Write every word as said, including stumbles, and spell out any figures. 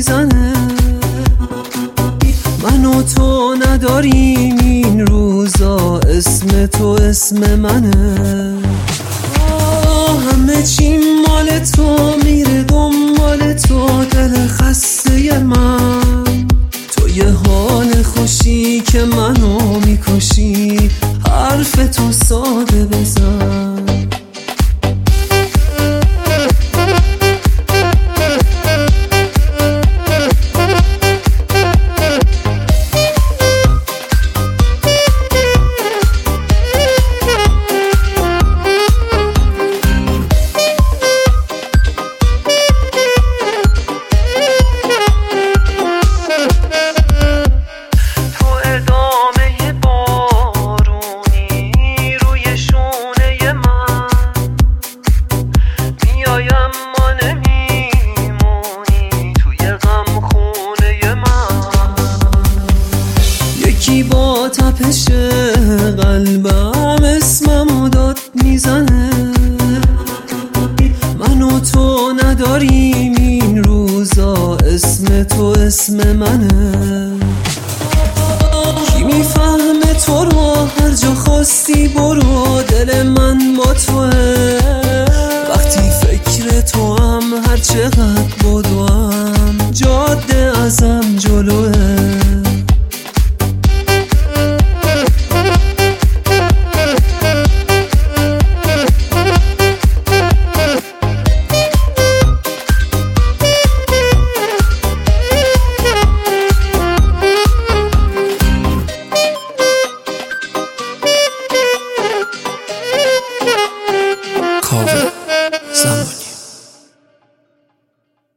میزنه. من و تو نداریم این روزا، اسم تو اسم منه. همه چی مال تو، میره دنبال تو دل خسته من. تو یه حال خوشی که منو میکشی، حرف تو ساده بزن. با تپش قلبم اسممو داد میزنه. من و تو نداریم این روزا، اسم تو اسم منه. کی میفهمه تو رو، هر جا خواستی برو، دل من با توه. وقتی فکر تو هم هر چقدر